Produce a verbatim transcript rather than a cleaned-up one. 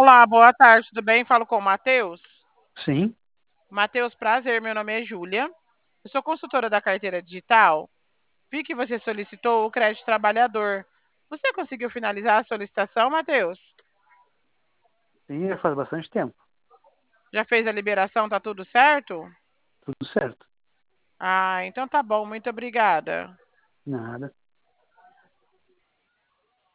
Olá, boa tarde, tudo bem? Falo com o Matheus. Sim, Matheus, prazer, meu nome é Júlia. Eu sou consultora da carteira digital. Vi que você solicitou o crédito trabalhador. Você conseguiu finalizar a solicitação, Matheus? sim, já faz bastante tempo. Já fez a liberação, tá tudo certo? Tudo certo. Ah, então tá bom, muito obrigada. Nada.